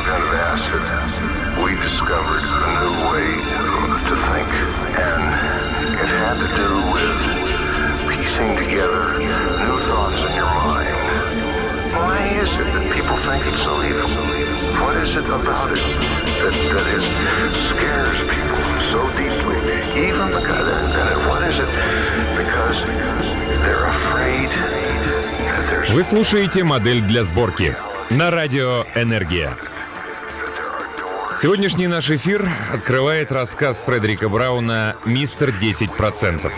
advent of acid, we discovered a new way to think, and it had to do with piecing together new thoughts in your mind. Why is it that people think it's so evil? What is it about it that scares people so deeply? Even the guy that invented it, what is it? Because they're afraid that there's... Вы слушаете «Модель для сборки» на радио «Энергия». Сегодняшний наш эфир открывает рассказ Фредерика Брауна «Мистер 10%».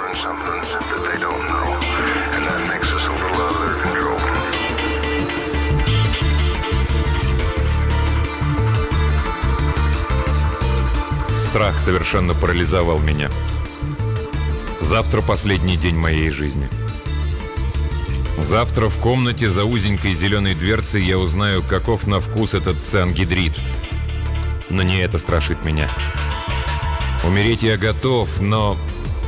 Страх совершенно парализовал меня. Завтра последний день моей жизни. Завтра в комнате за узенькой зеленой дверцей я узнаю, каков на вкус этот циангидрид. Но не это страшит меня. Умереть я готов, но...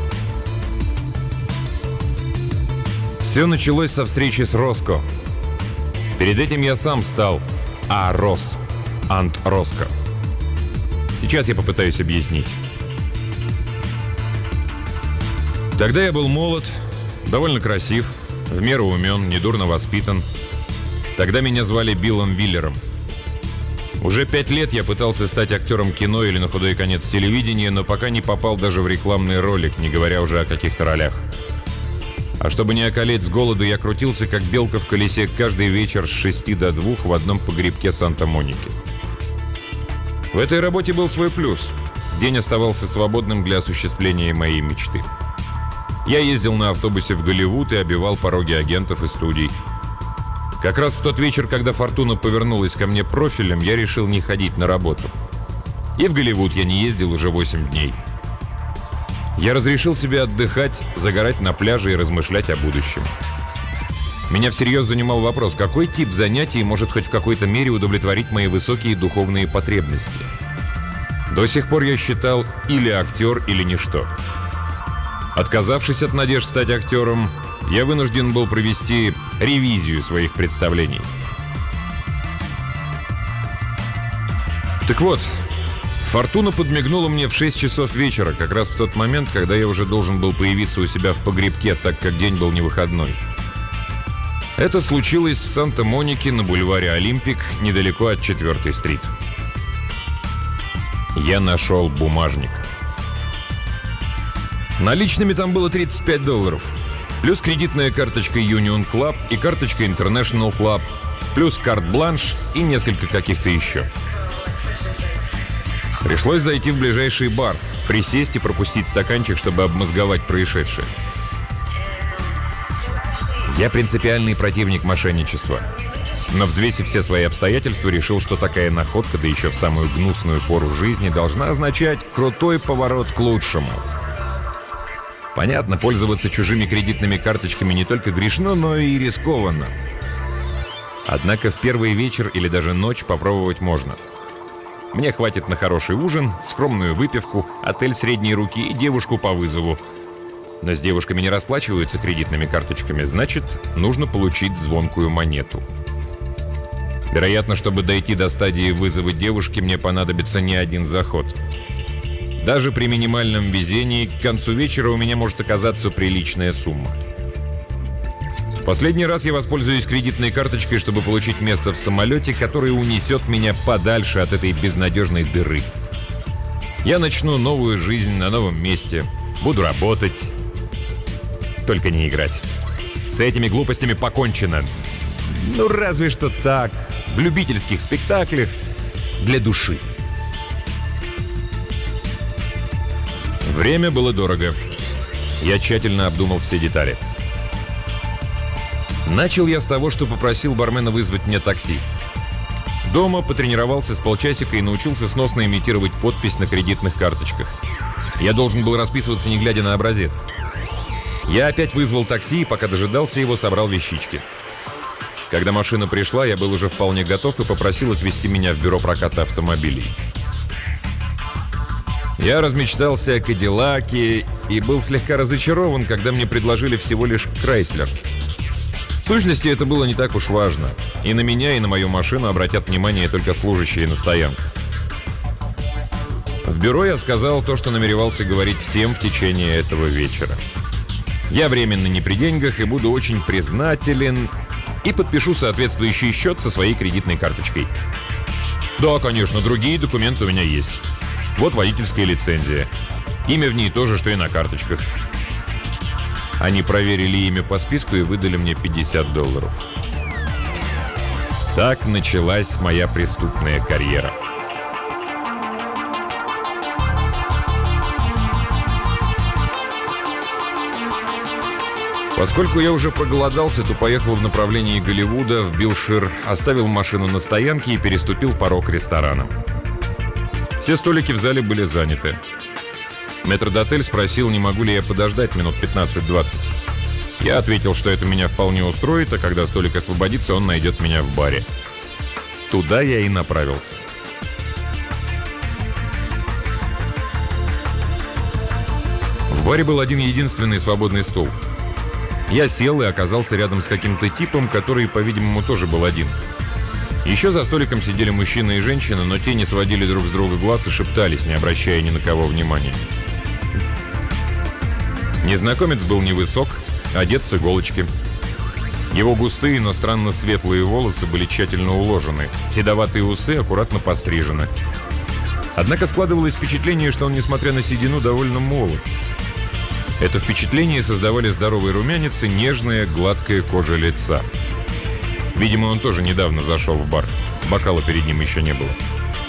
Все началось со встречи с Роско. Перед этим я сам стал А-Рос, Ант Роско. Сейчас я попытаюсь объяснить. Тогда я был молод, довольно красив, в меру умен, недурно воспитан. Тогда меня звали Биллом Виллером. Уже 5 лет я пытался стать актером кино или на худой конец телевидения, но пока не попал даже в рекламный ролик, не говоря уже о каких-то ролях. А чтобы не околеть с голоду, я крутился как белка в колесе каждый вечер с 6 до 2 в одном погребке Санта-Моники. В этой работе был свой плюс. День оставался свободным для осуществления моей мечты. Я ездил на автобусе в Голливуд и обивал пороги агентов и студий. Как раз в тот вечер, когда фортуна повернулась ко мне профилем, я решил не ходить на работу. И в Голливуд я не ездил уже 8 дней. Я разрешил себе отдыхать, загорать на пляже и размышлять о будущем. Меня всерьез занимал вопрос, какой тип занятий может хоть в какой-то мере удовлетворить мои высокие духовные потребности. До сих пор я считал или актер, или ничто. Отказавшись от надежд стать актером, я вынужден был провести ревизию своих представлений. Так вот, фортуна подмигнула мне в 6 часов вечера, как раз в тот момент, когда я уже должен был появиться у себя в погребке, так как день был невыходной. Это случилось в Санта-Монике на бульваре Олимпик, недалеко от 4-й стрит. Я нашел бумажник. Наличными там было $35, плюс кредитная карточка Union Club и карточка International Club, плюс карт-бланш и несколько каких-то еще. Пришлось зайти в ближайший бар, присесть и пропустить стаканчик, чтобы обмозговать происшедшее. Я принципиальный противник мошенничества. Но, взвесив все свои обстоятельства, решил, что такая находка, да еще в самую гнусную пору жизни, должна означать крутой поворот к лучшему. Понятно, пользоваться чужими кредитными карточками не только грешно, но и рискованно. Однако в первый вечер или даже ночь попробовать можно. Мне хватит на хороший ужин, скромную выпивку, отель средней руки и девушку по вызову. Но с девушками не расплачиваются кредитными карточками, значит, нужно получить звонкую монету. Вероятно, чтобы дойти до стадии вызова девушки, мне понадобится не один заход. Даже при минимальном везении к концу вечера у меня может оказаться приличная сумма. В последний раз я воспользуюсь кредитной карточкой, чтобы получить место в самолете, который унесет меня подальше от этой безнадежной дыры. Я начну новую жизнь на новом месте, буду работать. Только не играть. С этими глупостями покончено. Ну, разве что так, в любительских спектаклях для души. Время было дорого. Я тщательно обдумал все детали. Начал я с того, что попросил бармена вызвать мне такси. Дома потренировался с полчасика и научился сносно имитировать подпись на кредитных карточках. Я должен был расписываться, не глядя на образец. Я опять вызвал такси и, пока дожидался его, собрал вещички. Когда машина пришла, я был уже вполне готов и попросил отвезти меня в бюро проката автомобилей. Я размечтался о Кадиллаке и был слегка разочарован, когда мне предложили всего лишь Крайслер. В сущности, это было не так уж важно. И на меня, и на мою машину обратят внимание только служащие на стоянках. В бюро я сказал то, что намеревался говорить всем в течение этого вечера. Я временно не при деньгах и буду очень признателен, и подпишу соответствующий счет со своей кредитной карточкой. Да, конечно, другие документы у меня есть. Вот водительская лицензия. Имя в ней то же, что и на карточках. Они проверили имя по списку и выдали мне $50. Так началась моя преступная карьера. Поскольку я уже проголодался, то поехал в направлении Голливуда, в Билшир, оставил машину на стоянке и переступил порог ресторана. Все столики в зале были заняты. Метрдотель спросил, не могу ли я подождать минут 15-20. Я ответил, что это меня вполне устроит, а когда столик освободится, он найдет меня в баре. Туда я и направился. В баре был один единственный свободный стул. Я сел и оказался рядом с каким-то типом, который, по-видимому, тоже был один. Еще за столиком сидели мужчина и женщина, но те не сводили друг с друга глаз и шептались, не обращая ни на кого внимания. Незнакомец был невысок, одет с иголочки. Его густые, но странно светлые волосы были тщательно уложены, седоватые усы аккуратно пострижены. Однако складывалось впечатление, что он, несмотря на седину, довольно молод. Это впечатление создавали здоровый румянец и нежная, гладкая кожа лица. Видимо, он тоже недавно зашел в бар. Бокала перед ним еще не было.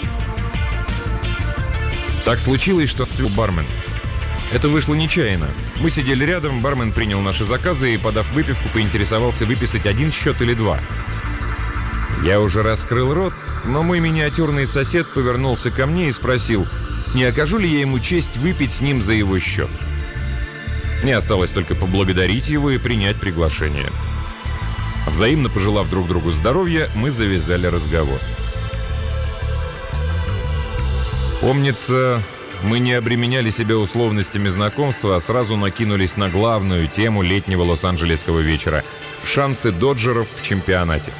Так случилось, что свел бармен. Это вышло нечаянно. Мы сидели рядом, бармен принял наши заказы и, подав выпивку, поинтересовался выписать один счет или два. Я уже раскрыл рот, но мой миниатюрный сосед повернулся ко мне и спросил, не окажу ли я ему честь выпить с ним за его счет. Мне осталось только поблагодарить его и принять приглашение. Взаимно пожелав друг другу здоровья, мы завязали разговор. Помнится, мы не обременяли себя условностями знакомства, а сразу накинулись на главную тему летнего лос-анджелесского вечера – шансы доджеров в чемпионате.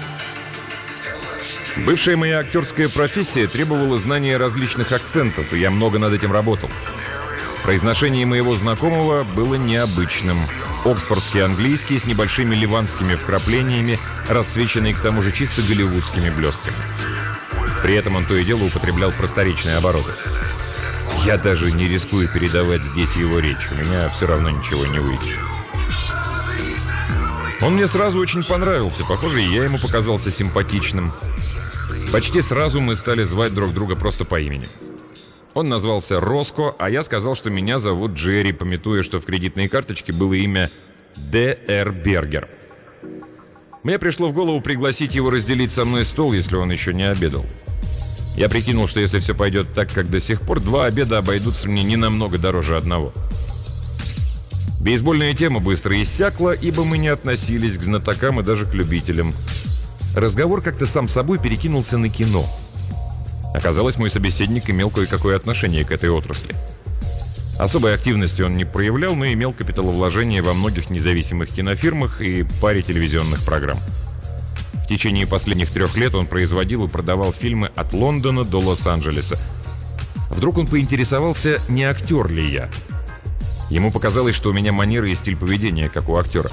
Бывшая моя актерская профессия требовала знания различных акцентов, и я много над этим работал. Произношение моего знакомого было необычным. Оксфордский английский с небольшими ливанскими вкраплениями, рассвеченный к тому же чисто голливудскими блестками. При этом он то и дело употреблял просторечные обороты. Я даже не рискую передавать здесь его речь, у меня все равно ничего не выйдет. Он мне сразу очень понравился, похоже, и я ему показался симпатичным. Почти сразу мы стали звать друг друга просто по имени. Он назвался Роско, а я сказал, что меня зовут Джерри, памятуя, что в кредитной карточке было имя Д.Р. Бергер. Мне пришло в голову пригласить его разделить со мной стол, если он еще не обедал. Я прикинул, что если все пойдет так, как до сих пор, 2 обеда обойдутся мне не намного дороже одного. Бейсбольная тема быстро иссякла, ибо мы не относились к знатокам и даже к любителям. Разговор как-то сам собой перекинулся на кино. Оказалось, мой собеседник имел кое-какое отношение к этой отрасли. Особой активности он не проявлял, но имел капиталовложения во многих независимых кинофирмах и паре телевизионных программ. В течение последних 3 лет он производил и продавал фильмы от Лондона до Лос-Анджелеса. Вдруг он поинтересовался, не актер ли я. Ему показалось, что у меня манеры и стиль поведения, как у актера.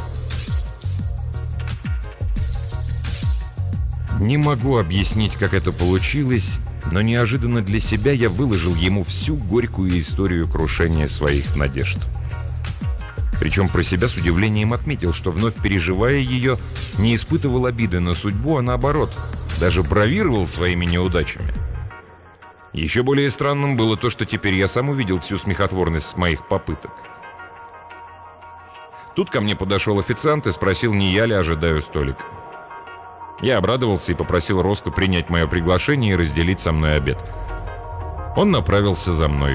Не могу объяснить, как это получилось, но неожиданно для себя я выложил ему всю горькую историю крушения своих надежд. Причем про себя с удивлением отметил, что, вновь переживая ее, не испытывал обиды на судьбу, а наоборот, даже бравировал своими неудачами. Еще более странным было то, что теперь я сам увидел всю смехотворность моих попыток. Тут ко мне подошел официант и спросил, не я ли ожидаю столик. Я обрадовался и попросил Роско принять мое приглашение и разделить со мной обед. Он направился за мной.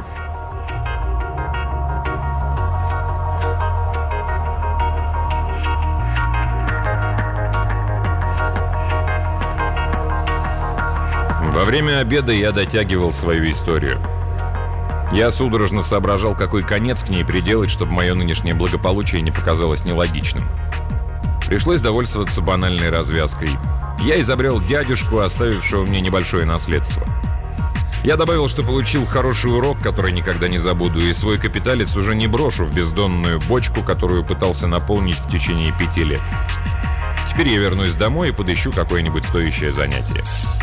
Во время обеда я дотягивал свою историю. Я судорожно соображал, какой конец к ней приделать, чтобы мое нынешнее благополучие не показалось нелогичным. Пришлось довольствоваться банальной развязкой. Я изобрел дядюшку, оставившего мне небольшое наследство. Я добавил, что получил хороший урок, который никогда не забуду, и свой капиталец уже не брошу в бездонную бочку, которую пытался наполнить в течение 5 лет. Теперь я вернусь домой и подыщу какое-нибудь стоящее занятие.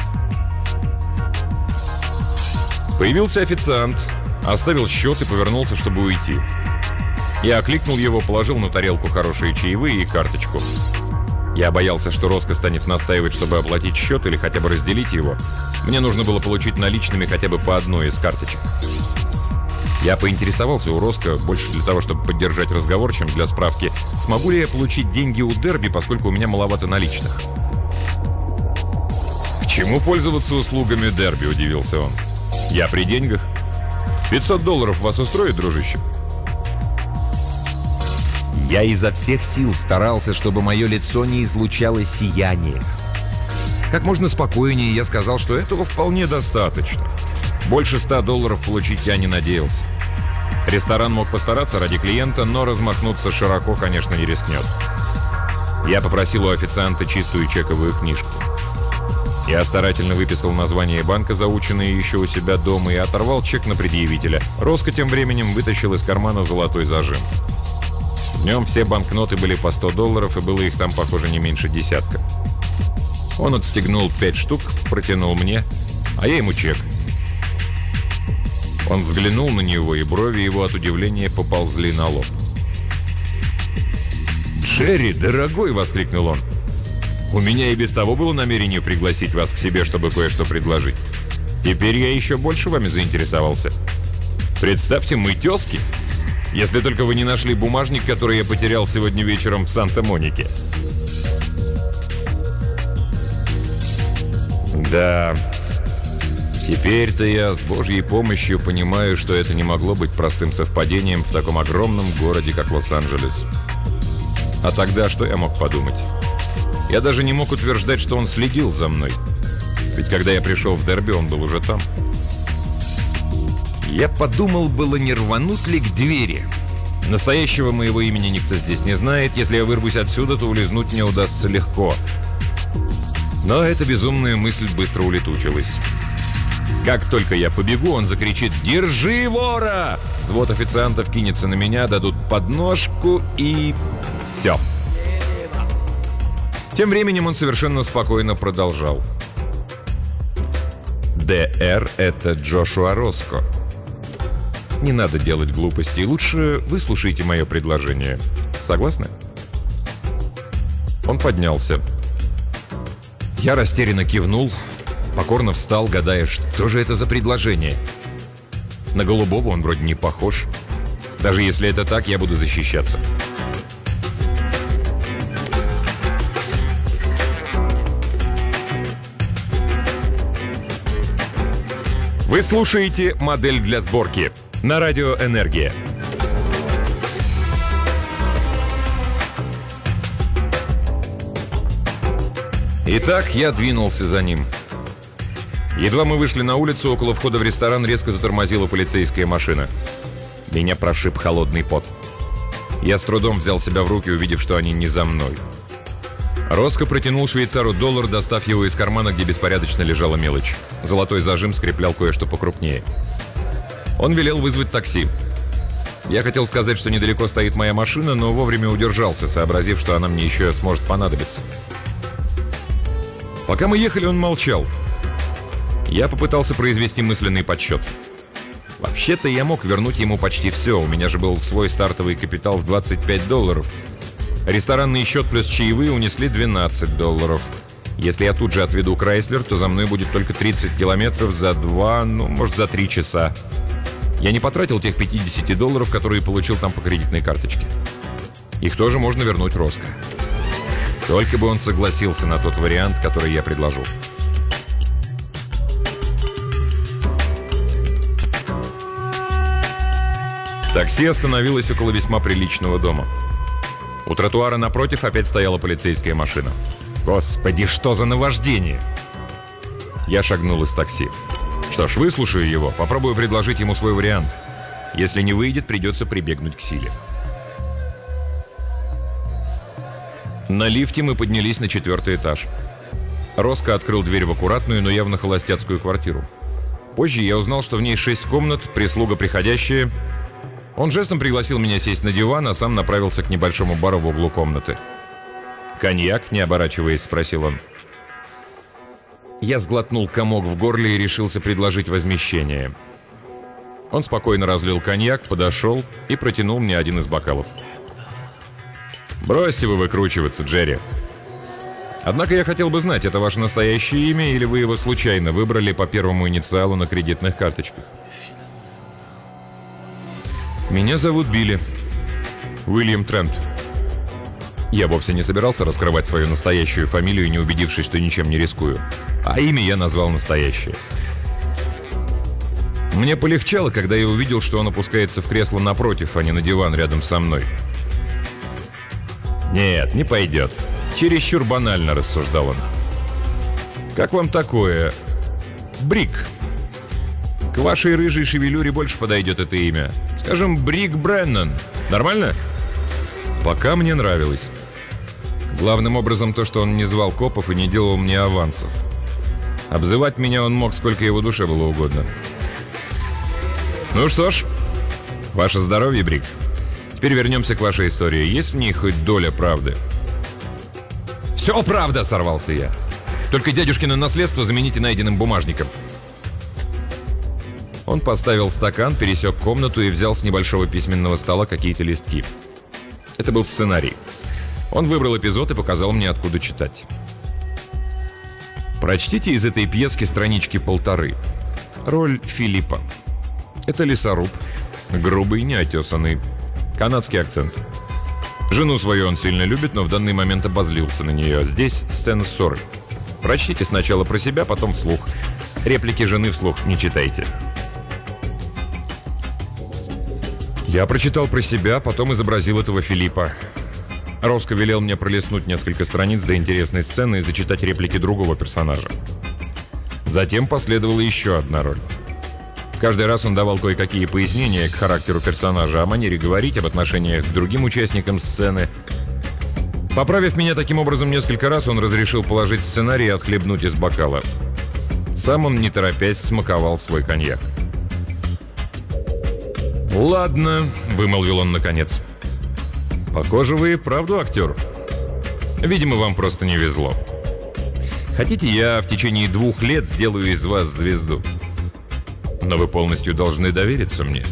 Появился официант, оставил счет и повернулся, чтобы уйти. Я окликнул его, положил на тарелку хорошие чаевые и карточку. Я боялся, что Роско станет настаивать, чтобы оплатить счет или хотя бы разделить его. Мне нужно было получить наличными хотя бы по одной из карточек. Я поинтересовался у Роско больше для того, чтобы поддержать разговор, чем для справки, смогу ли я получить деньги у Дерби, поскольку у меня маловато наличных. «К чему пользоваться услугами Дерби?» – удивился он. «Я при деньгах. $500 вас устроит, дружище?» Я изо всех сил старался, чтобы мое лицо не излучало сияние. Как можно спокойнее я сказал, что этого вполне достаточно. Больше $100 получить я не надеялся. Ресторан мог постараться ради клиента, но размахнуться широко, конечно, не рискнет. Я попросил у официанта чистую чековую книжку. Я старательно выписал название банка, заученное еще у себя дома, и оторвал чек на предъявителя. Роско тем временем вытащил из кармана золотой зажим. В нем все банкноты были по $100, и было их там, похоже, не меньше десятка. Он отстегнул 5 штук, протянул мне, а я ему чек. Он взглянул на него, и брови его от удивления поползли на лоб. «Джерри, дорогой!» — воскликнул он. «У меня и без того было намерение пригласить вас к себе, чтобы кое-что предложить. Теперь я еще больше вами заинтересовался. Представьте, мы тезки. Если только вы не нашли бумажник, который я потерял сегодня вечером в Санта-Монике». Да, теперь-то я с Божьей помощью понимаю, что это не могло быть простым совпадением в таком огромном городе, как Лос-Анджелес. А тогда что я мог подумать? Я даже не мог утверждать, что он следил за мной. Ведь когда я пришел в Дерби, он был уже там. Я подумал, было не рвануть ли к двери. Настоящего моего имени никто здесь не знает. Если я вырвусь отсюда, то улизнуть мне удастся легко. Но эта безумная мысль быстро улетучилась. Как только я побегу, он закричит «Держи вора!». Взвод официантов кинется на меня, дадут подножку и... все. Тем временем он совершенно спокойно продолжал. «ДР — это Джошуа Роско. Не надо делать глупостей. Лучше выслушайте мое предложение. Согласны?» Он поднялся. Я растерянно кивнул, покорно встал, гадая, что же это за предложение. На голубого он вроде не похож. Даже если это так, я буду защищаться. Вы слушаете «Модель для сборки» на радио «Энергия». Итак, я двинулся за ним. Едва мы вышли на улицу, около входа в ресторан резко затормозила полицейская машина. Меня прошиб холодный пот. Я с трудом взял себя в руки, увидев, что они не за мной. Роско протянул швейцару $1, достав его из кармана, где беспорядочно лежала мелочь. Золотой зажим скреплял кое-что покрупнее. Он велел вызвать такси. Я хотел сказать, что недалеко стоит моя машина, но вовремя удержался, сообразив, что она мне еще сможет понадобиться. Пока мы ехали, он молчал. Я попытался произвести мысленный подсчет. Вообще-то я мог вернуть ему почти все. У меня же был свой стартовый капитал в $25. Ресторанный счет плюс чаевые унесли $12. Если я тут же отведу Крайслер, то за мной будет только 30 километров за 2, может, за 3 часа. Я не потратил тех $50, которые получил там по кредитной карточке. Их тоже можно вернуть Роско. Только бы он согласился на тот вариант, который я предложу. Такси остановилось около весьма приличного дома. У тротуара напротив опять стояла полицейская машина. Господи, что за наваждение! Я шагнул из такси. Что ж, выслушаю его, попробую предложить ему свой вариант. Если не выйдет, придется прибегнуть к силе. На лифте мы поднялись на 4-й этаж. Роско открыл дверь в аккуратную, но явно холостяцкую квартиру. Позже я узнал, что в ней 6 комнат, прислуга приходящая. Он жестом пригласил меня сесть на диван, а сам направился к небольшому бару в углу комнаты. «Коньяк?» — не оборачиваясь, спросил он. Я сглотнул комок в горле и решился предложить возмещение. Он спокойно разлил коньяк, подошел и протянул мне один из бокалов. «Бросьте вы выкручиваться, Джерри. Однако я хотел бы знать, это ваше настоящее имя или вы его случайно выбрали по первому инициалу на кредитных карточках?» «Меня зовут Билли. Уильям Трент». Я вовсе не собирался раскрывать свою настоящую фамилию, не убедившись, что ничем не рискую. А имя я назвал настоящее. Мне полегчало, когда я увидел, что он опускается в кресло напротив, а не на диван рядом со мной. «Нет, не пойдет. Чересчур банально», — рассуждал он. «Как вам такое? Брик. К вашей рыжей шевелюре больше подойдет это имя. Скажем, Брик Бреннан. Нормально?» Пока мне нравилось. Главным образом то, что он не звал копов и не делал мне авансов. Обзывать меня он мог, сколько его душе было угодно. «Ну что ж, ваше здоровье, Брик. Теперь вернемся к вашей истории. Есть в ней хоть доля правды?» «Все правда!» — сорвался я. «Только дядюшкино наследство замените найденным бумажником». Он поставил стакан, пересек комнату и взял с небольшого письменного стола какие-то листки. Это был сценарий. Он выбрал эпизод и показал мне, откуда читать. «Прочтите из этой пьески странички 1,5. Роль Филиппа. Это лесоруб. Грубый, неотесанный. Канадский акцент. Жену свою он сильно любит, но в данный момент обозлился на нее. Здесь сцена ссоры. Прочтите сначала про себя, потом вслух. Реплики жены вслух не читайте». Я прочитал про себя, потом изобразил этого Филиппа. Роско велел мне пролистнуть несколько страниц до интересной сцены и зачитать реплики другого персонажа. Затем последовала еще одна роль. Каждый раз он давал кое-какие пояснения к характеру персонажа, о манере говорить, об отношениях к другим участникам сцены. Поправив меня таким образом несколько раз, он разрешил положить сценарий и отхлебнуть из бокала. Сам он, не торопясь, смаковал свой коньяк. «Ладно», — вымолвил он наконец. «Похоже, вы и правду актер. Видимо, вам просто не везло. Хотите, я в течение 2 лет сделаю из вас звезду? Но вы полностью должны довериться мне».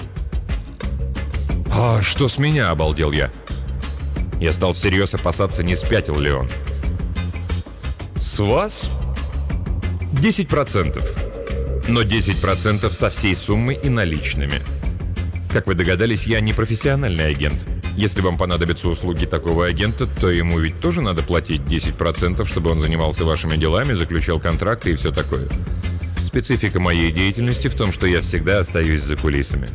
«А что с меня?» — обалдел я. Я стал всерьез опасаться, не спятил ли он. «С вас 10%. Но 10% со всей суммы и наличными. Как вы догадались, я не профессиональный агент. Если вам понадобятся услуги такого агента, то ему ведь тоже надо платить 10%, чтобы он занимался вашими делами, заключал контракты и все такое. Специфика моей деятельности в том, что я всегда остаюсь за кулисами».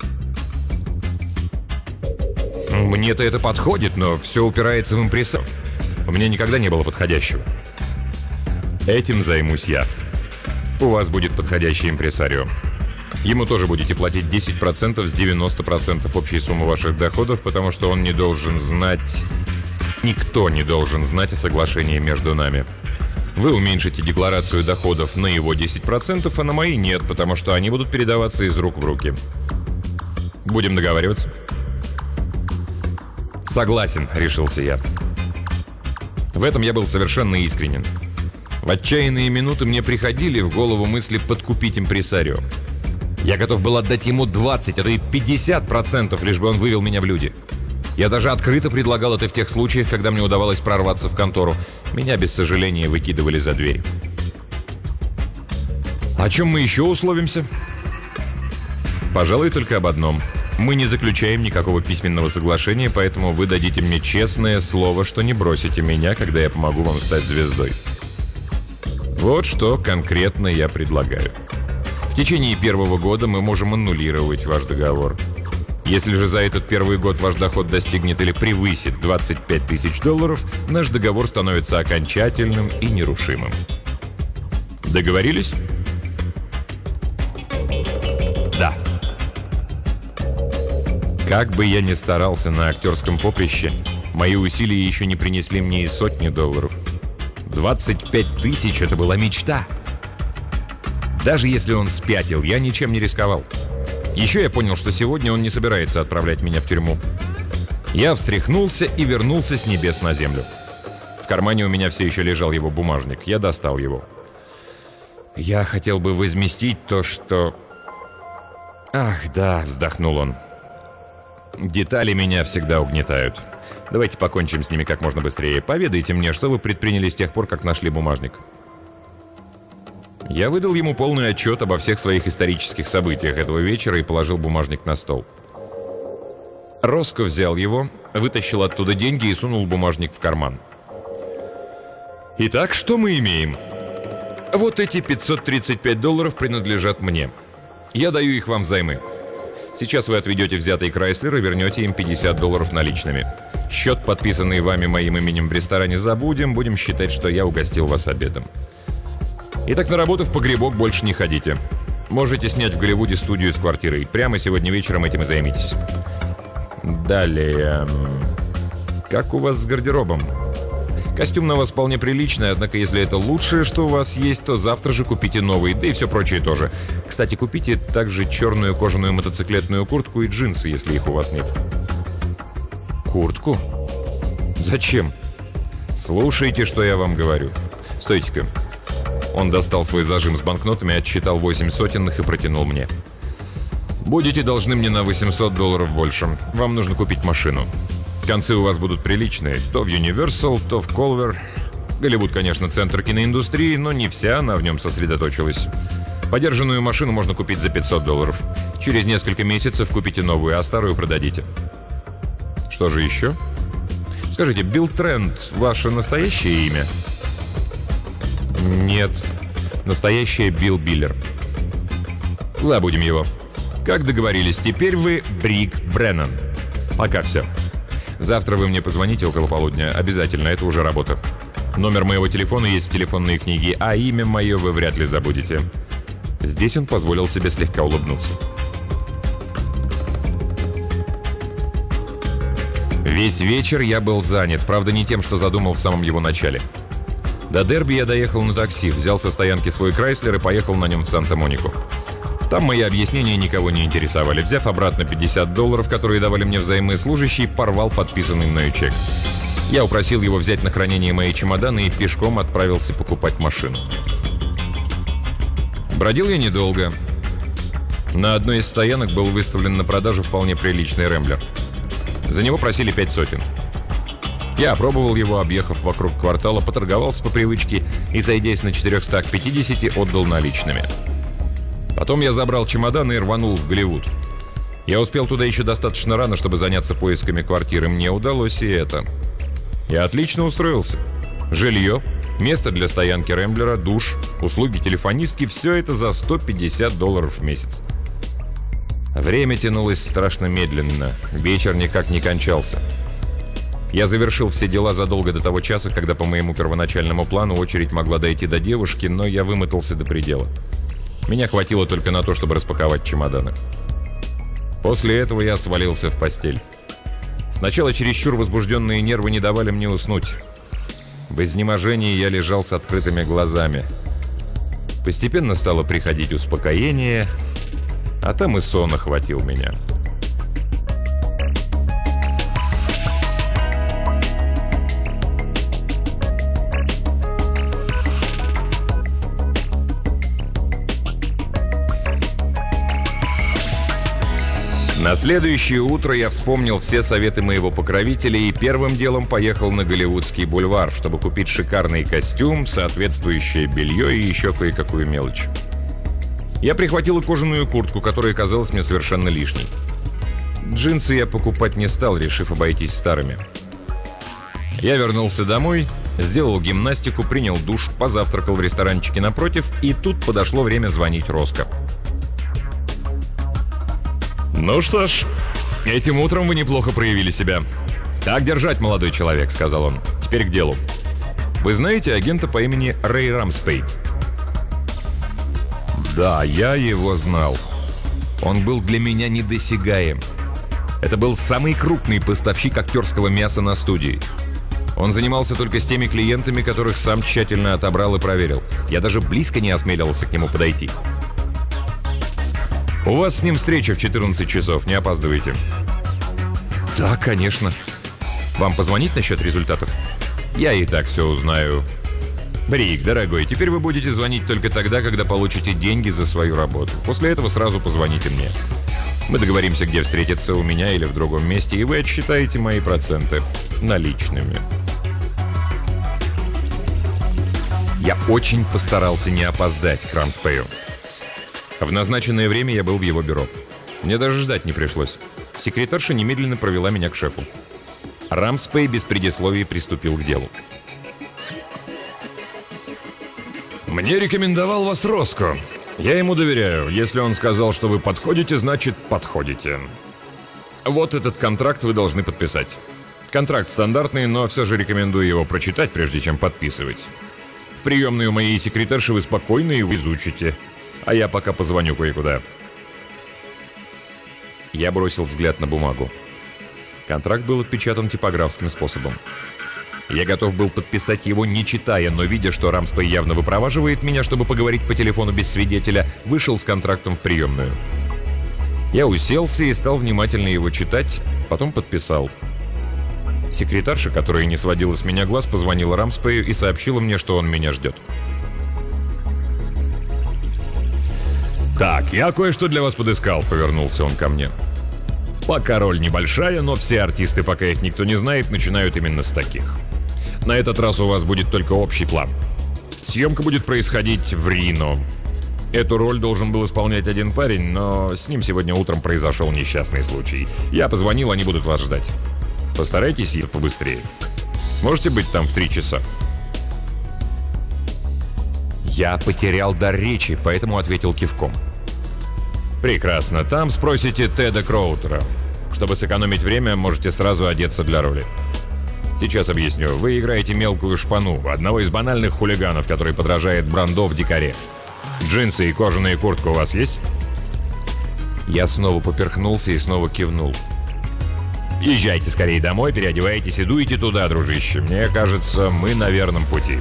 «Мне-то это подходит, но все упирается в импрессо. У меня никогда не было подходящего». «Этим займусь я. У вас будет подходящий импрессарио. Ему тоже будете платить 10% с 90% общей суммы ваших доходов, потому что он не должен знать... Никто не должен знать о соглашении между нами. Вы уменьшите декларацию доходов на его 10%, а на мои нет, потому что они будут передаваться из рук в руки. Будем договариваться?» «Согласен», — решился я. В этом я был совершенно искренен. В отчаянные минуты мне приходили в голову мысли подкупить импрессарио. Я готов был отдать ему 20, а то и 50%, лишь бы он вывел меня в люди. Я даже открыто предлагал это в тех случаях, когда мне удавалось прорваться в контору. Меня без сожаления выкидывали за дверь. О чем мы еще условимся? Пожалуй, только об одном. Мы не заключаем никакого письменного соглашения, поэтому вы дадите мне честное слово, что не бросите меня, когда я помогу вам стать звездой. Вот что конкретно я предлагаю. В течение первого года мы можем аннулировать ваш договор. Если же за этот первый год ваш доход достигнет или превысит $25 тысяч, наш договор становится окончательным и нерушимым. Договорились? Да. Как бы я ни старался на актерском поприще, Мои усилия еще не принесли мне и сотни долларов. 25 тысяч — это была мечта. Даже если он спятил, я ничем не рисковал. Еще я понял, что сегодня он не собирается отправлять меня в тюрьму. Я встряхнулся и вернулся с небес на землю. В кармане у меня все еще лежал его бумажник. Я достал его. Я хотел бы возместить то, что... «Ах, да», — вздохнул он. «Детали меня всегда угнетают. Давайте покончим с ними как можно быстрее. Поведайте мне, что вы предприняли с тех пор, как нашли бумажник». Я выдал ему полный отчет обо всех своих исторических событиях этого вечера и положил бумажник на стол. Роско взял его, вытащил оттуда деньги и сунул бумажник в карман. «Итак, что мы имеем? Вот эти $535 принадлежат мне. Я даю их вам взаймы. Сейчас вы отведете взятый Крайслер и вернете им $50 наличными. Счет, подписанный вами моим именем в ресторане, забудем. Будем считать, что я угостил вас обедом. Итак, на работу в погребок больше не ходите. Можете снять в Голливуде студию с квартирой. Прямо сегодня вечером этим и займитесь. Далее. Как у вас с гардеробом? Костюм на вас вполне приличный, однако если это лучшее, что у вас есть, то завтра же купите новый, да и все прочее тоже. Кстати, купите также черную кожаную мотоциклетную куртку и джинсы, если их у вас нет. Куртку? Зачем? Слушайте, что я вам говорю. Стойте-ка. Он достал свой зажим с банкнотами, отсчитал 8 сотенных и протянул мне. Будете должны мне на $800 больше. Вам нужно купить машину. Концы у вас будут приличные. То в Universal, то в Culver. Голливуд, конечно, центр киноиндустрии, но не вся она в нем сосредоточилась. Подержанную машину можно купить за $500. Через несколько месяцев купите новую, а старую продадите. Что же еще? Скажите, Билл Трент — ваше настоящее имя? Нет. Настоящее Билл Биллер. Забудем его. Как договорились, теперь вы Брик Бреннан. Пока все. Завтра вы мне позвоните около полудня. Обязательно, это уже работа. Номер моего телефона есть в телефонной книге, а имя мое вы вряд ли забудете. Здесь он позволил себе слегка улыбнуться. Весь вечер я был занят, правда, не тем, что задумал в самом его начале. До Дерби я доехал на такси, взял со стоянки свой Крайслер и поехал на нем в Санта-Монику. Там мои объяснения никого не интересовали. Взяв обратно $50, которые давали мне взаймы, служащий порвал подписанный мною чек. Я упросил его взять на хранение мои чемоданы и пешком отправился покупать машину. Бродил я недолго. На одной из стоянок был выставлен на продажу вполне приличный Рэмблер. За него просили 5 сотен. Я опробовал его, объехав вокруг квартала, поторговался по привычке и, зайдясь на 450, отдал наличными. Потом я забрал чемоданы и рванул в Голливуд. Я успел туда еще достаточно рано, чтобы заняться поисками квартиры. Мне удалось и это. Я отлично устроился. Жилье, место для стоянки Рэмблера, душ, услуги телефонистки — все это за $150 в месяц. Время тянулось страшно медленно. Вечер никак не кончался. Я завершил все дела задолго до того часа, когда по моему первоначальному плану очередь могла дойти до девушки, но я вымотался до предела. Меня хватило только на то, чтобы распаковать чемоданы. После этого я свалился в постель. Сначала чересчур возбужденные нервы не давали мне уснуть. В изнеможении я лежал с открытыми глазами. Постепенно стало приходить успокоение, а там и сон охватил меня. На следующее утро я вспомнил все советы моего покровителя и первым делом поехал на Голливудский бульвар, чтобы купить шикарный костюм, соответствующее белье и еще кое-какую мелочь. Я прихватил и кожаную куртку, которая казалась мне совершенно лишней. Джинсы я покупать не стал, решив обойтись старыми. Я вернулся домой, сделал гимнастику, принял душ, позавтракал в ресторанчике напротив, и тут подошло время звонить Роско. «Ну что ж, этим утром вы неплохо проявили себя. Так держать, молодой человек», — сказал он. «Теперь к делу. Вы знаете агента по имени Рэй Рамспейд?» «Да, я его знал. Он был для меня недосягаем. Это был самый крупный поставщик актерского мяса на студии. Он занимался только с теми клиентами, которых сам тщательно отобрал и проверил. Я даже близко не осмеливался к нему подойти. «У вас с ним встреча в 14 часов, не опаздывайте». «Да, конечно». «Вам позвонить насчет результатов?» «Я и так все узнаю». «Рик, дорогой, теперь вы будете звонить только тогда, когда получите деньги за свою работу. После этого сразу позвоните мне. Мы договоримся, где встретиться, у меня или в другом месте, и вы отсчитаете мои проценты наличными». Я очень постарался не опоздать к Рамспею. В назначенное время я был в его бюро. Мне даже ждать не пришлось. Секретарша немедленно провела меня к шефу. Рамспей без предисловий приступил к делу. «Мне рекомендовал вас Роско. Я ему доверяю. Если он сказал, что вы подходите, значит подходите. Вот этот контракт вы должны подписать. Контракт стандартный, но все же рекомендую его прочитать, прежде чем подписывать. В приемную моей секретарши вы спокойно его изучите, а я пока позвоню кое-куда». Я бросил взгляд на бумагу. Контракт был отпечатан типографским способом. Я готов был подписать его, не читая, но, видя, что Рамспей явно выпроваживает меня, чтобы поговорить по телефону без свидетеля, вышел с контрактом в приемную. Я уселся и стал внимательно его читать, потом подписал. Секретарша, которая не сводила с меня глаз, позвонила Рамспею и сообщила мне, что он меня ждет. «Так, я кое-что для вас подыскал», — повернулся он ко мне. «Пока роль небольшая, но все артисты, пока их никто не знает, начинают именно с таких. На этот раз у вас будет только общий план. Съемка будет происходить в Рино. Эту роль должен был исполнять один парень, но с ним сегодня утром произошел несчастный случай. Я позвонил, они будут вас ждать. Постарайтесь ехать побыстрее. Сможете быть там в 3 часа?» Я потерял дар речи, поэтому ответил кивком. «Прекрасно. Там спросите Теда Кроутера. Чтобы сэкономить время, можете сразу одеться для роли. Сейчас объясню. Вы играете мелкую шпану, одного из банальных хулиганов, который подражает Брандо в «Дикаре». Джинсы и кожаная куртка у вас есть?» Я снова поперхнулся и снова кивнул. «Езжайте скорее домой, переодевайтесь и дуйте туда, дружище. Мне кажется, мы на верном пути».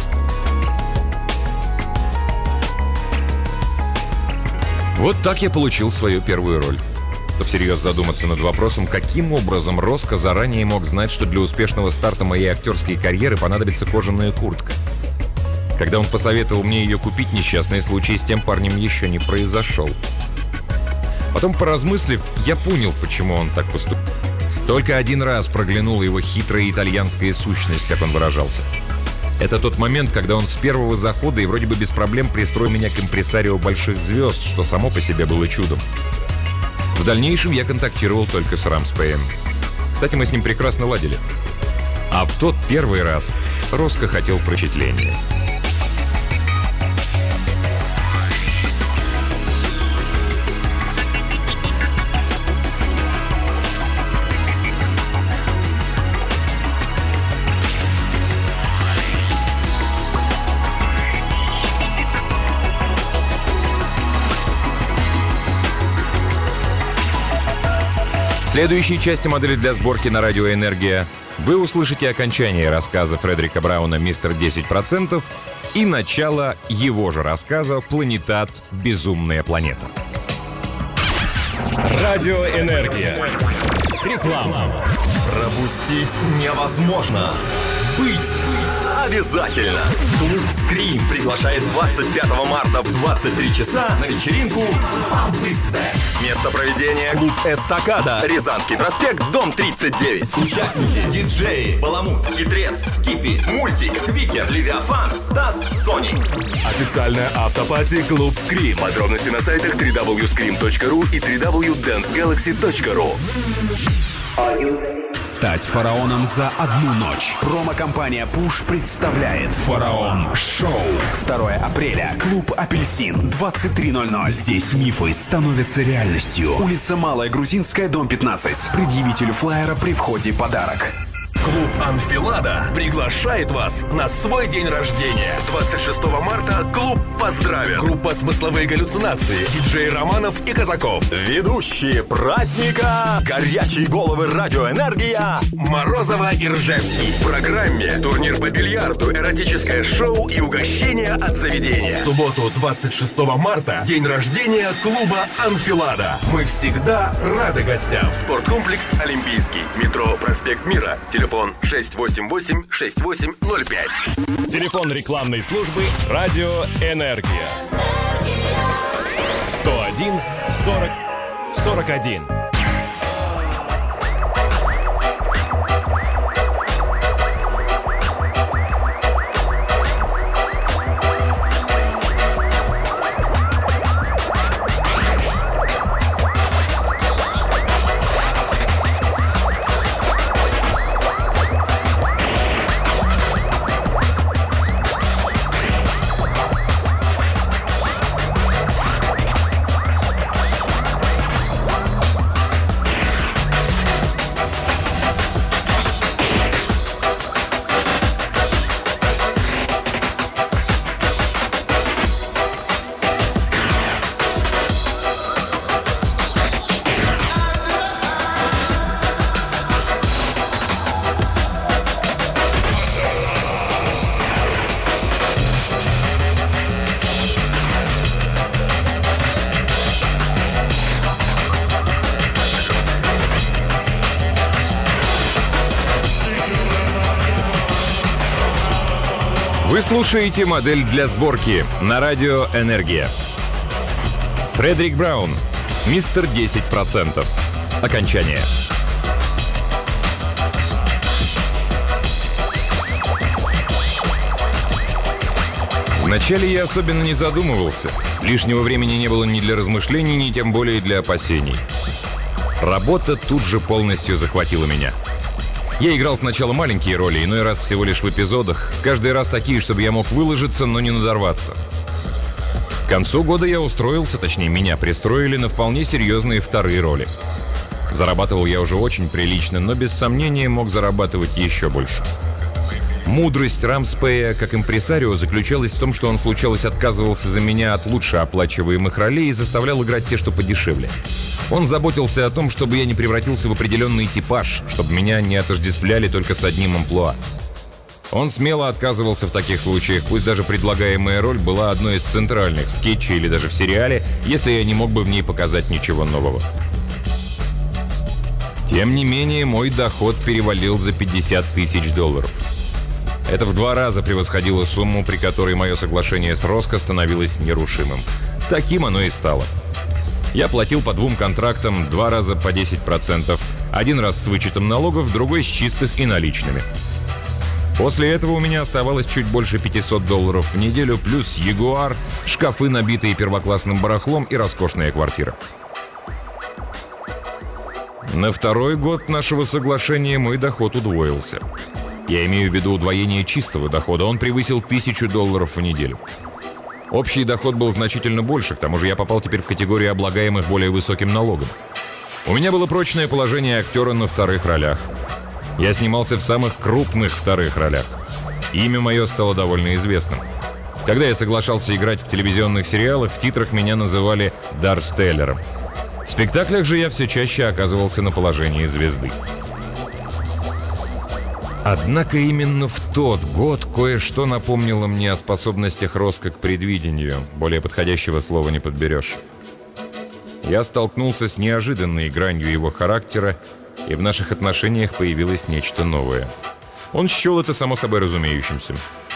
Вот так я получил свою первую роль. Всерьез задуматься над вопросом, каким образом Роско заранее мог знать, что для успешного старта моей актерской карьеры понадобится кожаная куртка. Когда он посоветовал мне ее купить, несчастный случай с тем парнем еще не произошел. Потом, поразмыслив, я понял, почему он так поступил. Только один раз проглянула его хитрая итальянская сущность, как он выражался. Это тот момент, когда он с первого захода и вроде бы без проблем пристроил меня к импресарио больших звезд, что само по себе было чудом. В дальнейшем я контактировал только с Рамспеем. Кстати, мы с ним прекрасно ладили. А в тот первый раз Роско хотел впечатления. В следующей части модели для сборки на радио «Энергия» вы услышите окончание рассказа Фредерика Брауна «Мистер 10%» и начало его же рассказа «Планетат. Безумная планета». Радио «Энергия». Реклама. Пропустить невозможно. Быть обязательно. Клуб «Скрим» приглашает 25 марта в 23 часа на вечеринку Место проведения — клуб «Эстакада», Рязанский проспект, дом 39. Участники: диджеи Баламут, Хитрец, Скипи, Мультик, Квикер, Левиафан, Стас, Соник. Официальная автопати клуб «Скрим». Подробности на сайтах www.scream.ru и www.dancegalaxy.ru. Стать фараоном за одну ночь. Промо-компания «Пуш» представляет «Фараон Шоу». 2 апреля. Клуб «Апельсин». 23:00. Здесь мифы становятся реальностью. Улица Малая Грузинская, дом 15. Предъявителю флаера при входе подарок. Клуб «Анфилада» приглашает вас на свой день рождения. 26 марта клуб поздравит. Группа «Смысловые галлюцинации», диджей Романов и Казаков. Ведущие праздника, горячие головы радиоэнергия, Морозова и Ржевский. В программе турнир по бильярду, эротическое шоу и угощение от заведения. В субботу, 26 марта, день рождения клуба «Анфилада». Мы всегда рады гостям. Спорткомплекс «Олимпийский», метро «Проспект Мира». Телефон 688-6805. Телефон рекламной службы «Радио Энергия». 101 40 41. Вы слушаете «Модель для сборки» на радио «Энергия». Фредерик Браун, «Мистер 10%». Окончание. Вначале я особенно не задумывался. Лишнего времени не было ни для размышлений, ни тем более для опасений. Работа тут же полностью захватила меня. Я играл сначала маленькие роли, иной раз всего лишь в эпизодах. Каждый раз такие, чтобы я мог выложиться, но не надорваться. К концу года я устроился, точнее, меня пристроили на вполне серьезные вторые роли. Зарабатывал я уже очень прилично, но без сомнения мог зарабатывать еще больше. Мудрость Рамспея как импресарио заключалась в том, что он случалось отказывался за меня от лучше оплачиваемых ролей и заставлял играть те, что подешевле. Он заботился о том, чтобы я не превратился в определенный типаж, чтобы меня не отождествляли только с одним амплуа. Он смело отказывался в таких случаях, пусть даже предлагаемая роль была одной из центральных в скетче или даже в сериале, если я не мог бы в ней показать ничего нового. Тем не менее, мой доход перевалил за $50 тысяч. Это в 2 раза превосходило сумму, при которой мое соглашение с Роско становилось нерушимым. Таким оно и стало. Я платил по 2 контрактам 2 раза по 10%, 1 раз с вычетом налогов, другой с чистых и наличными. После этого у меня оставалось чуть больше $500 в неделю, плюс Ягуар, шкафы, набитые первоклассным барахлом, и роскошная квартира. На 2-й год нашего соглашения мой доход удвоился. Я имею в виду удвоение чистого дохода, он превысил $1000 в неделю. Общий доход был значительно больше, к тому же я попал теперь в категорию облагаемых более высоким налогом. У меня было прочное положение актера на вторых ролях. Я снимался в самых крупных вторых ролях. Имя мое стало довольно известным. Когда я соглашался играть в телевизионных сериалах, в титрах меня называли Дарстеллером. В спектаклях же я все чаще оказывался на положении звезды. Однако именно в тот год кое-что напомнило мне о способностях Роско к предвидению. Более подходящего слова не подберешь. Я столкнулся с неожиданной гранью его характера, и в наших отношениях появилось нечто новое. Он счел это само собой разумеющимся.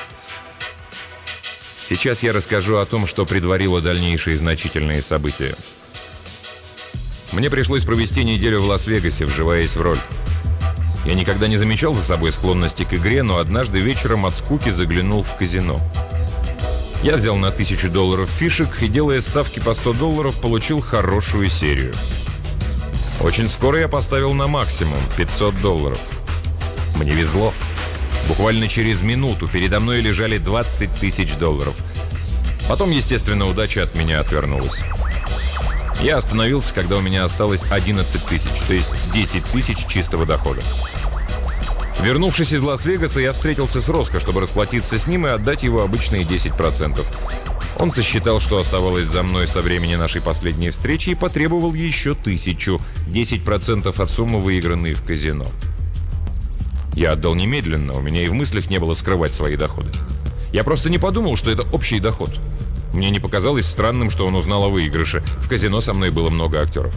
Сейчас я расскажу о том, что предварило дальнейшие значительные события. Мне пришлось провести неделю в Лас-Вегасе, вживаясь в роль. Я никогда не замечал за собой склонности к игре, но однажды вечером от скуки заглянул в казино. Я взял на $1000 фишек и, делая ставки по $100, получил хорошую серию. Очень скоро я поставил на максимум $500. Мне везло. Буквально через минуту передо мной лежали $20 тысяч. Потом, естественно, удача от меня отвернулась. Я остановился, когда у меня осталось 11 тысяч, то есть 10 тысяч чистого дохода. Вернувшись из Лас-Вегаса, я встретился с Роско, чтобы расплатиться с ним и отдать его обычные 10%. Он сосчитал, что оставалось за мной со времени нашей последней встречи, и потребовал еще 1000, 10% от суммы, выигранной в казино. Я отдал немедленно, у меня и в мыслях не было скрывать свои доходы. Я просто не подумал, что это общий доход. Мне не показалось странным, что он узнал о выигрыше. В казино со мной было много актеров.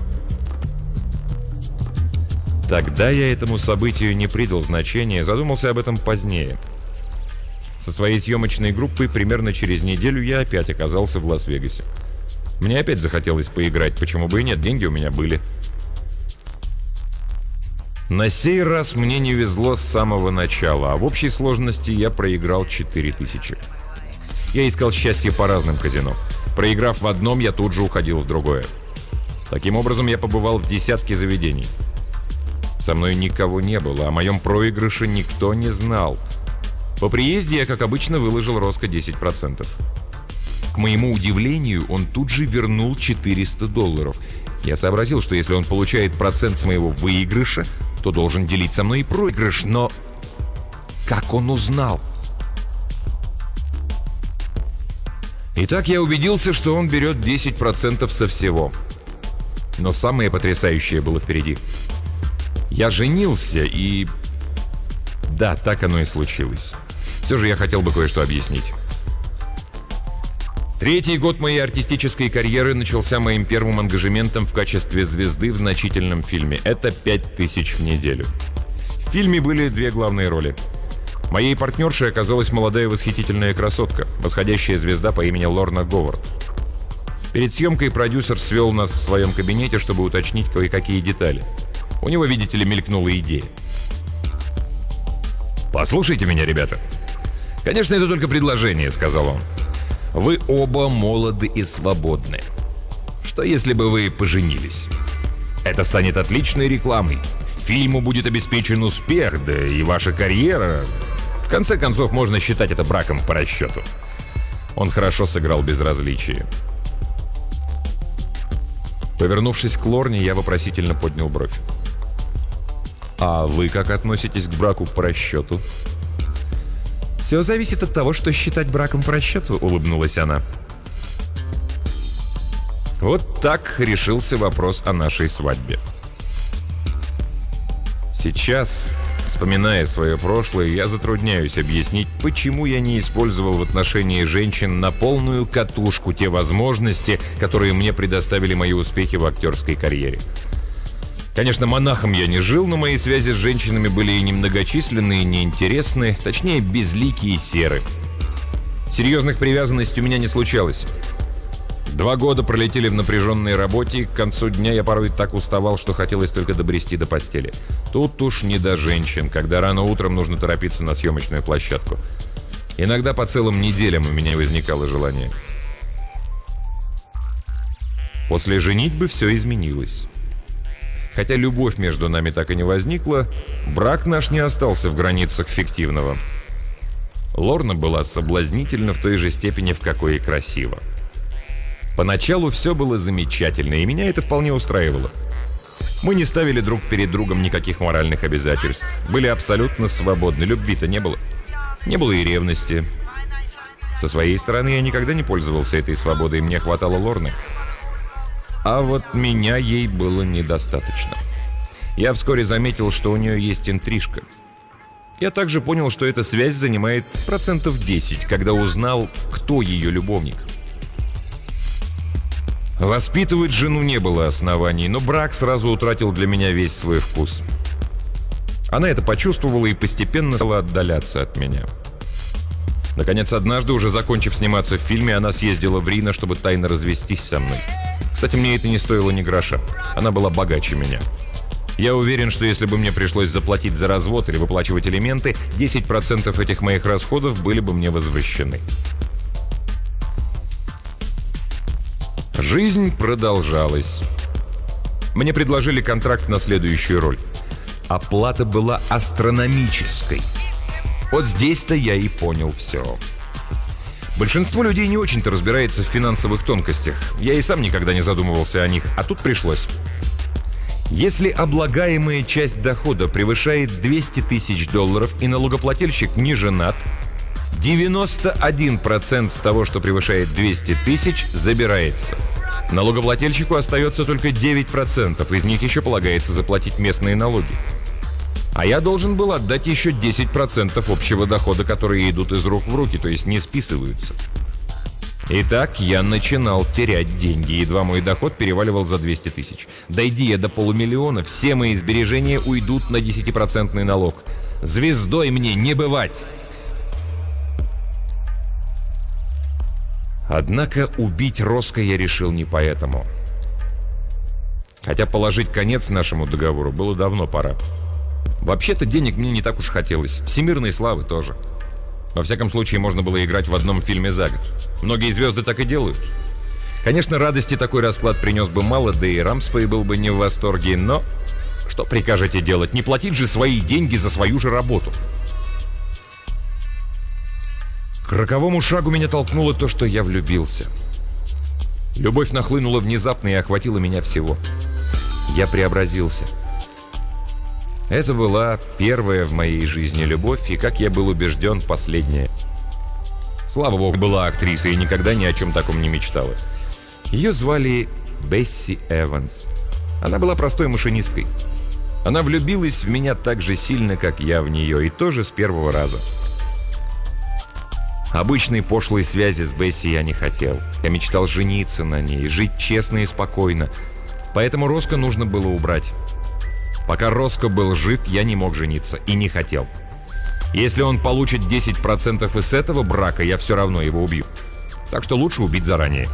Тогда я этому событию не придал значения, задумался об этом позднее. Со своей съемочной группой примерно через неделю я опять оказался в Лас-Вегасе. Мне опять захотелось поиграть, почему бы и нет, деньги у меня были. На сей раз мне не везло с самого начала, а в общей сложности я проиграл 4000. Я искал счастье по разным казино. Проиграв в одном, я тут же уходил в другое. Таким образом, я побывал в десятке заведений. Со мной никого не было, о моем проигрыше никто не знал. По приезде я, как обычно, выложил Роско 10%. К моему удивлению, он тут же вернул $400. Я сообразил, что если он получает процент с моего выигрыша, то должен делить со мной и проигрыш, но как он узнал? Итак, я убедился, что он берет 10% со всего. Но самое потрясающее было впереди. Я женился, и... Да, так оно и случилось. Все же я хотел бы кое-что объяснить. 3-й год моей артистической карьеры начался моим первым ангажементом в качестве звезды в значительном фильме. Это 5000 в неделю. В фильме были 2 главные роли. Моей партнершей оказалась молодая восхитительная красотка, восходящая звезда по имени Лорна Говард. Перед съемкой продюсер свел нас в своем кабинете, чтобы уточнить кое-какие детали. У него, видите ли, мелькнула идея. «Послушайте меня, ребята. Конечно, это только предложение», — сказал он. «Вы оба молоды и свободны. Что если бы вы поженились? Это станет отличной рекламой. Фильму будет обеспечен успех, да и ваша карьера... В конце концов, можно считать это браком по расчету». Он хорошо сыграл безразличие. Повернувшись к Лорне, я вопросительно поднял бровь. «А вы как относитесь к браку по расчету?» «Все зависит от того, что считать браком по расчету», — улыбнулась она. Вот так решился вопрос о нашей свадьбе. Сейчас, вспоминая свое прошлое, я затрудняюсь объяснить, почему я не использовал в отношении женщин на полную катушку те возможности, которые мне предоставили мои успехи в актерской карьере. Конечно, монахом я не жил, но мои связи с женщинами были и немногочисленные, и неинтересны, точнее, безликие и серы. Серьезных привязанностей у меня не случалось. 2 года пролетели в напряженной работе, и к концу дня я порой так уставал, что хотелось только добрести до постели. Тут уж не до женщин, когда рано утром нужно торопиться на съемочную площадку. Иногда по целым неделям у меня возникало желание. После женитьбы все изменилось. Хотя любовь между нами так и не возникла, брак наш не остался в границах фиктивного. Лорна была соблазнительна в той же степени, в какой и красива. Поначалу все было замечательно, и меня это вполне устраивало. Мы не ставили друг перед другом никаких моральных обязательств. Были абсолютно свободны, любви-то не было. Не было и ревности. Со своей стороны я никогда не пользовался этой свободой, мне хватало Лорны. А вот меня ей было недостаточно. Я вскоре заметил, что у нее есть интрижка. Я также понял, что эта связь занимает 10%, когда узнал, кто ее любовник. Воспитывать жену не было оснований, но брак сразу утратил для меня весь свой вкус. Она это почувствовала и постепенно стала отдаляться от меня. Наконец, однажды, уже закончив сниматься в фильме, она съездила в Рино, чтобы тайно развестись со мной. Кстати, мне это не стоило ни гроша. Она была богаче меня. Я уверен, что если бы мне пришлось заплатить за развод или выплачивать алименты, 10% этих моих расходов были бы мне возвращены. Жизнь продолжалась. Мне предложили контракт на следующую роль. Оплата была астрономической. Вот здесь-то я и понял все. Большинство людей не очень-то разбирается в финансовых тонкостях. Я и сам никогда не задумывался о них, а тут пришлось. Если облагаемая часть дохода превышает $200 тысяч и налогоплательщик не женат, 91% с того, что превышает 200 тысяч, забирается. Налогоплательщику остается только 9%, из них еще полагается заплатить местные налоги. А я должен был отдать еще 10% общего дохода, которые идут из рук в руки, то есть не списываются. Итак, я начинал терять деньги, едва мой доход переваливал за 200 тысяч. Дойди я до $500 000, все мои сбережения уйдут на 10% налог. Звездой мне не бывать! Однако убить Роско я решил не поэтому. Хотя положить конец нашему договору было давно пора. Вообще-то денег мне не так уж хотелось, всемирной славы тоже. Во всяком случае, можно было играть в одном фильме за год. Многие звезды так и делают. Конечно, радости такой расклад принес бы мало, да и Рамспей был бы не в восторге, но что прикажете делать? Не платить же свои деньги за свою же работу. К роковому шагу меня толкнуло то, что я влюбился. Любовь нахлынула внезапно и охватила меня всего. Я преобразился. Это была первая в моей жизни любовь, и, как я был убежден, последняя. Слава богу, была актрисой и никогда ни о чем таком не мечтала. Ее звали Бесси Эванс. Она была простой машинисткой. Она влюбилась в меня так же сильно, как я в нее, и тоже с первого раза. Обычной пошлой связи с Бесси я не хотел. Я мечтал жениться на ней, жить честно и спокойно. Поэтому Роско нужно было убрать. Пока Роско был жив, я не мог жениться и не хотел. Если он получит 10% из этого брака, я все равно его убью. Так что лучше убить заранее.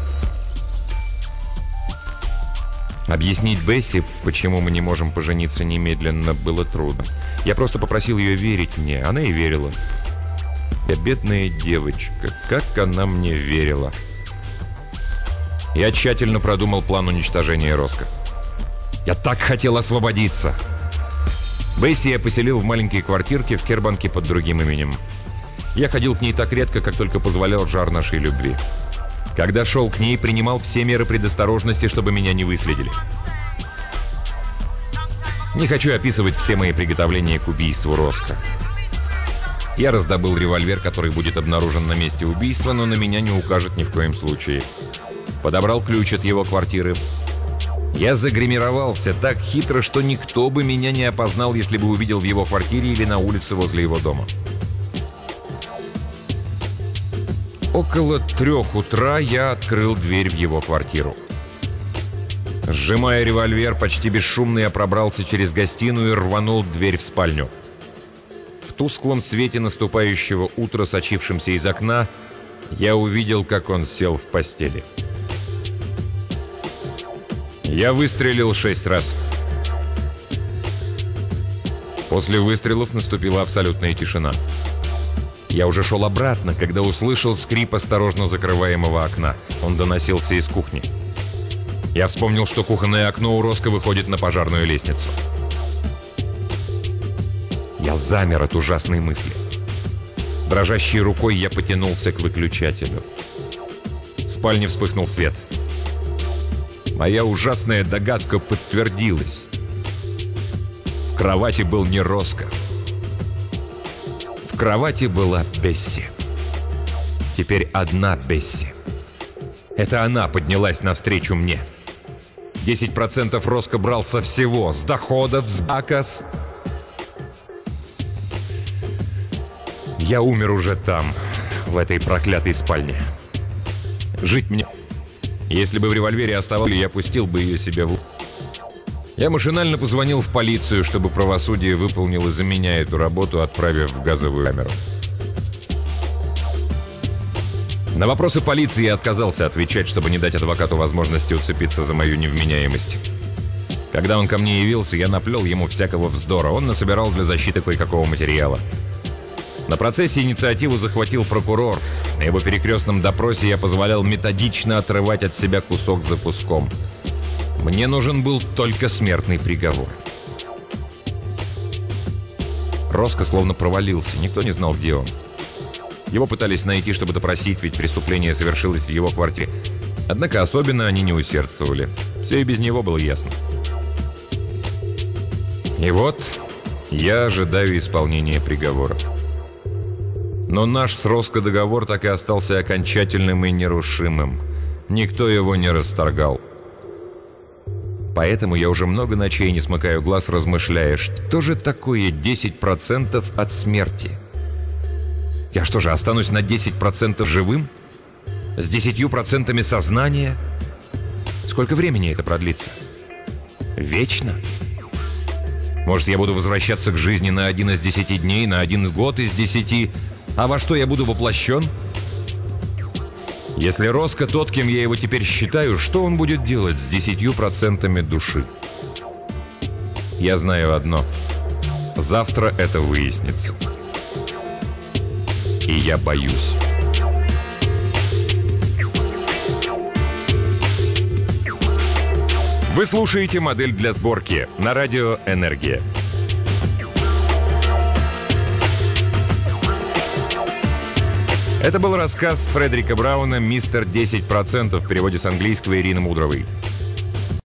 Объяснить Бесси, почему мы не можем пожениться немедленно, было трудно. Я просто попросил ее верить мне, она и верила. Я бедная девочка, как она мне верила. Я тщательно продумал план уничтожения Роско. Я так хотел освободиться. Бесси я поселил в маленькой квартирке в Кербанке под другим именем. Я ходил к ней так редко, как только позволял жар нашей любви. Когда шел к ней, принимал все меры предосторожности, чтобы меня не выследили. Не хочу описывать все мои приготовления к убийству Роско. Я раздобыл револьвер, который будет обнаружен на месте убийства, но на меня не укажет ни в коем случае. Подобрал ключ от его квартиры. Я загримировался так хитро, что никто бы меня не опознал, если бы увидел в его квартире или на улице возле его дома. Около 3 утра я открыл дверь в его квартиру. Сжимая револьвер, почти бесшумно я пробрался через гостиную и рванул дверь в спальню. В тусклом свете наступающего утра, сочившемся из окна, я увидел, как он сел в постели. Я выстрелил 6 раз. После выстрелов наступила абсолютная тишина. Я уже шел обратно, когда услышал скрип осторожно закрываемого окна. Он доносился из кухни. Я вспомнил, что кухонное окно у Роско выходит на пожарную лестницу. Я замер от ужасной мысли. Дрожащей рукой я потянулся к выключателю. В спальне вспыхнул свет. Моя ужасная догадка подтвердилась. В кровати был не Роско. В кровати была Бесси. Теперь одна Бесси. Это она поднялась навстречу мне. 10% Роско брал со всего, с доходов, с бака, с... Я умер уже там, в этой проклятой спальне. Жить мне... Если бы в револьвере оставалось, я пустил бы ее себе в... Я машинально позвонил в полицию, чтобы правосудие выполнило за меня эту работу, отправив в газовую камеру. На вопросы полиции я отказался отвечать, чтобы не дать адвокату возможности уцепиться за мою невменяемость. Когда он ко мне явился, я наплел ему всякого вздора. Он насобирал для защиты кое-какого материала. На процессе инициативу захватил прокурор. На его перекрестном допросе я позволял методично отрывать от себя кусок за куском. Мне нужен был только смертный приговор. Роско словно провалился, никто не знал, где он. Его пытались найти, чтобы допросить, ведь преступление совершилось в его квартире. Однако особенно они не усердствовали. Все и без него было ясно. И вот я ожидаю исполнения приговора. Но наш с Роско договор так и остался окончательным и нерушимым. Никто его не расторгал. Поэтому я уже много ночей не смыкаю глаз, размышляя, что же такое 10% от смерти? Я что же, останусь на 10% живым? С 10% сознания? Сколько времени это продлится? Вечно? Может, я буду возвращаться к жизни на 1 из 10 дней, на 1 год из 10? А во что я буду воплощен? Если Роско тот, кем я его теперь считаю, что он будет делать с 10% души? Я знаю одно. Завтра это выяснится. И я боюсь. Вы слушаете «Модель для сборки» на радио «Энергия». Это был рассказ Фредерика Брауна «Мистер 10%» в переводе с английского Ирины Мудровой.